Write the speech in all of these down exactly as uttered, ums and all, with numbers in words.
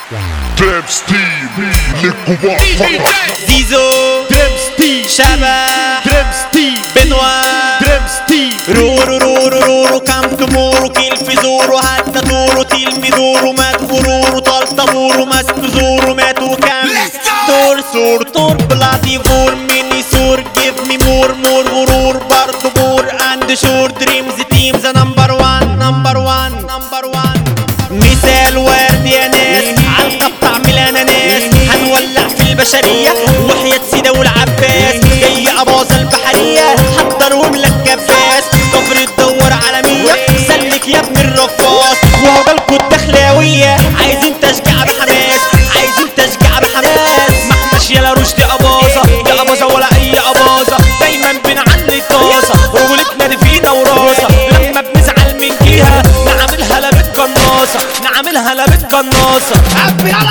دريب ستيل للكبار فقط. زيزو دريب ستيل شبح دريب ستيل بنوا دريب ستيل رورو رورو رورو كم تمورو كيل في زورو حتى تورو تيل في زورو مات غرورو طال طابورو ماسك زورو ماتوا كم تور سور تور بلادي فور ميني سور give me more more غرور برضو بور and sure dreams teams number one number one number one مثال وارد يا ناس عالقطع ملانة ناس هنولع في البشرية وحياة سيدة والعباس جاي أباظة البحرية حضر واملك كباس كفر تدور عالمية سلك يا ابن الرفاص وهو بالكو الدخلاوية عايزين تشجيع بحماس عايزين تشجيع بحماس محمش يلا رشدي أباظة يا أباظة ولا أي أباظة دايما بنعلي طاسة رجولتنا دي فينا وراسة لما بنزعل من جهة نعملها لبت قناصة نعملها لبت قناصة عبي على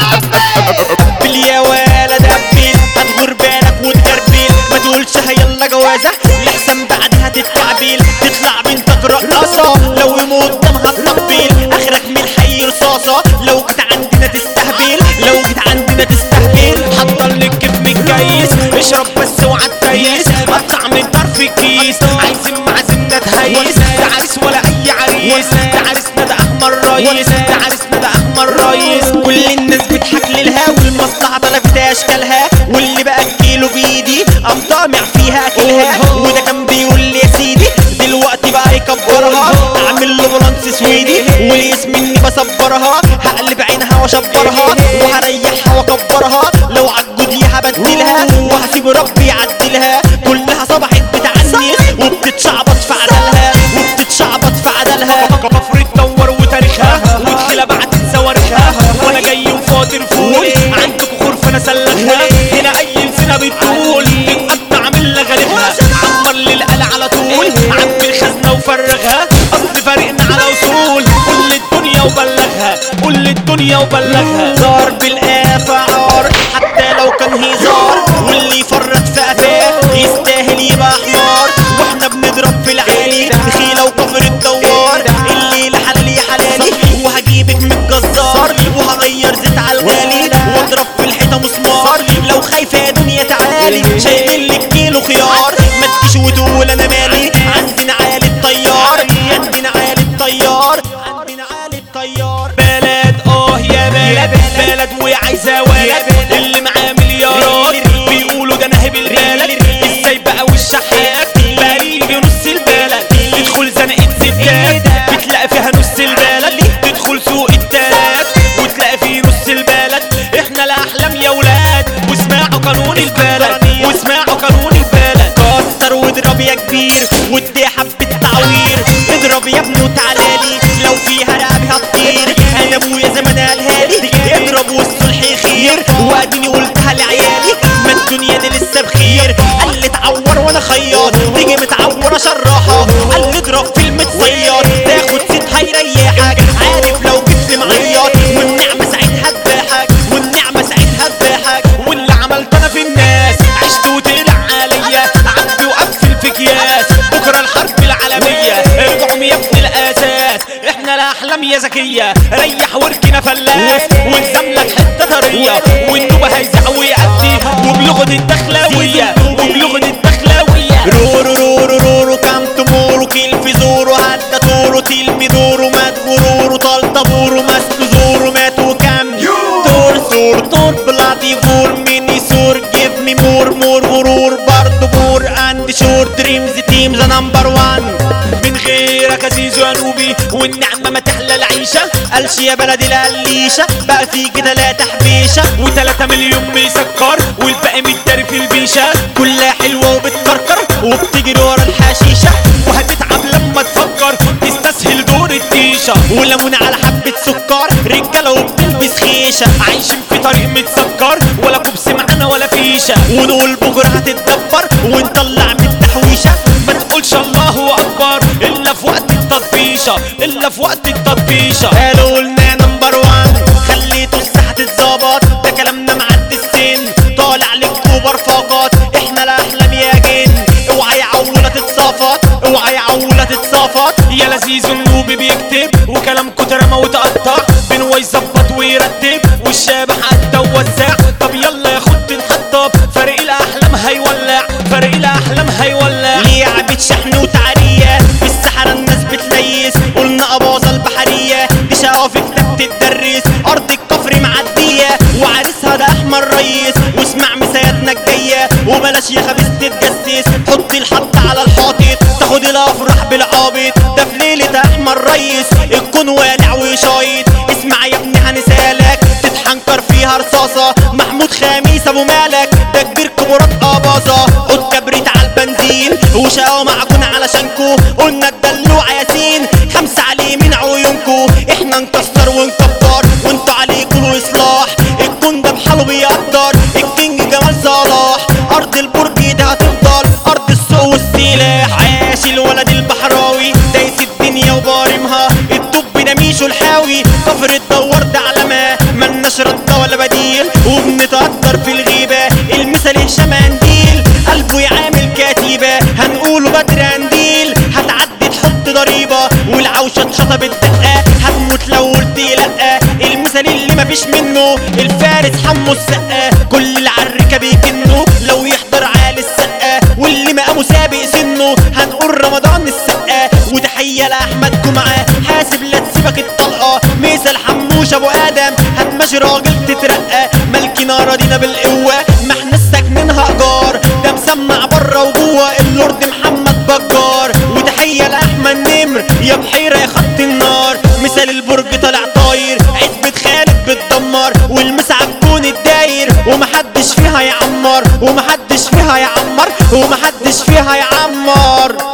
عبي يا ولد قبل هتغور بالك وتغربل ما تقولش هيلا جوازة لحسن بعدها تتعبيل تطلع بنتك رقاصة لو يموت قدامها تطبيل اخرك من الحي رصاصة لو جيت عندنا تستهبل لو جيت عندنا تستهبل حضر لك كيف متكيس اشرب بس وعد تيس قطع من طرف الكيس عايزين معزمنا تهيس ده عريس ولا اي عريس ده عريسنا ده احمر رايس ده عريسنا ده احمر رايس كل الناس بتحك للها والمصلحة طلبت اشكالها واللي بقى الكيلو بايدي قام طامع فيها اكلها وده كان بيقول لي يا سيدي دلوقتي بقى يكبرها اعمل له بلانس سويدي والاسم اني بصبرها هقلب عينها واشبرها وهريحها واكبرها لو عالجودي هبدلها وهسيب ربي يعدلها كلها صبحت بتعنيس وبتتشعبط في عدلها وبتتشعبط في عدلها كفر تدور وتاريخها وتخيلها بعتت صواريخها وانا جاي وفاطر فول عندكوا خرفة انا سلخها هنا اي لسنة بتقول تتقطع من لغريبها عمر للقلع على طول عبي الخزنة وفرغها اصل فارقنا على وصول قول للدنيا وبلغها قول للدنيا وبلغها زار بالآفة عار حتى لو كان هزار واللي يفرط في قفاه يستاهل يبقى حمار واحنا بنضرب في العالي دخيلة وكفر الدوار الليلة حلالي حلالي وهجيبك من الجزار وهغير زيت على الغالي واضرب في الحيطة مسمار لو خايفة يا دنيا تعالي شايلين لك كيلو خيار ما تجيش وتقول انا مالي عندنا عالي الطيار عندنا عالي الطيار عندنا عالي الطيار بلد اه يا بلد بلد وعايزة ولد اللي معاه مليارات بيقولوا ده نهب البلد ازاي بقى والشحات بقى يجي نص البلد تدخل زنقة ستات بتلاقي فيها نص البلد تدخل سوق التلات وتلاقي فيه نص البلد احنا الاحلام يا ولاد واسمعوا قانون البلد واسمعوا قانون البلد كسر واضرب يا كبير وادي حبة تعوير اضرب يا ابني وتعالالي لو فيها رقبي هتطير انا ابويا زمان قالها لي اضرب والصلح خير واديني قلتها لعيالي ما الدنيا دي لسه بخير قال لي اتعور وانا خياط تيجي متعوره شراحه قال لي اضرب في المتصياد تاخد ست هيريحك عارف لو جيت لي معيط والنعمه ساعتها تضحك والنعمه ساعتها تضحك واللي عملت انا في الناس عشت وطلع عليا عبي وقفل في اكياس بكره الحرب العالميه ارجعوا يا ابن الاساس احنا الاحلام يا زكيه ريح واركنا فلاس ونزملك حته طريه والنوبه هيزع ويأدي وبلغه الدخلاويه وبلغه الدخلاويه رورو رورو رورو كم تمورو كيل في زورو حتى تورو تيل مدورو مات غرورو طال طابورو ماسك زورو ماتوا كم تور سور تور بلادي فور ميني سور give me more more غرور برضو بور and sure dreams teams number one من غيرك عزيز يا نوبي والنعمة ما تحلى العيشة قالش يا بلدي القليشة بقى في كده لا تحبيشة وتلاتة مليون بيسكر والباقي متداري في البيشة كلها حلوة وبتكركر وبتجري ورا الحشيشة وهتتعب لما تفكر تستسهل دور التيشة وليمون على حبة سكر رجالة وبتلبس خيشة عايشين في طريق متسكر ولا كوبس معانا ولا فيشة ونقول بكرة هتتدبر ونطلع من التحويشة ما تقولش الله أكبر إلا في وقت التطبيشة إلا في وقت التطبيشة قالوا لنا نمبر وان خليتوا الساحة تتظبط ده كلامنا معدي السن طالع لك كوبر فقط احنا الأحلام يا جن اوعى يا عولة تتصافط اوعى يا عولة تتصافط يا لذيذ النوبي بيكتب وكلام كتر ما وتقطع بنوي يظبط ويرتب الشبح حتى وزع. طب يلا يا خد نحطب فريق الاحلام هيولع، فريق الاحلام هيولع. لعبة شحن وتعرية في الصحراء الناس بتليس، قلنا اباظة البحرية دي شقاوة في كتاب تتدرس. ارض الكفر معدية وعريسها ده احمر ريس، واسمع مساياتنا الجاية وبلاش يا خبيث تتجسس. حط الحط على الحاطط تاخد الافراح بالعابط، ده في ليلة احمر ريس الكون والع وشايط. اسمع يا ابني هنسالك تتحنكر فيها رصاصة. محمود خميس ابو مالك ده كبير كبرات اباظة، قد كبريت على البنزين وشقاوة معجون علشانكو. قلنا الدلوع ياسين خمسة على يمين عيونكو، احنا نكسر ونكبر وانتوا عليكوا الاصلاح. الكون ده بحاله بيقدر الكينج جمال صلاح. ارض البرج ده هتفضل ارض السوق والسلاح. عاش الولد البحراوي دايس الدنيا وبارمها، الطب ده ميشو الحاوي. كفر الدوار ده علامة ملناش رد ولا بديل، وبنتقدر في الغيبة المثل هشام قنديل. قلبه يعامل كتيبة هنقوله بدر قنديل. هتعدي تحط ضريبة والعوشة تشطب الدقة، هتموت لو قلت لأ. المثل اللي مفيش منه الفارس حمو السقا، كل العركة بيكنه لو يحضر عالي السقا. واللي مقامه سابق سنه هنقول رمضان السقا. وتحية لأحمد جمعة حاسب لا تسيبك الطلقة. مثل حموش ابو ادم هتمشي راجل تترقى. ملكنا راضينا بالقوة ما احنا ساكنينها ايجار، ده مسمع بره وجوه اللورد محمد بجار. وتحية لأحمد نمر يا بحيرة يا خط النار. مثال البرج طالع طاير عزبة خالد بتدمر، والمسا عالكون الداير ومحدش فيها يعمر، ومحدش فيها يعمر، ومحدش فيها يعمر.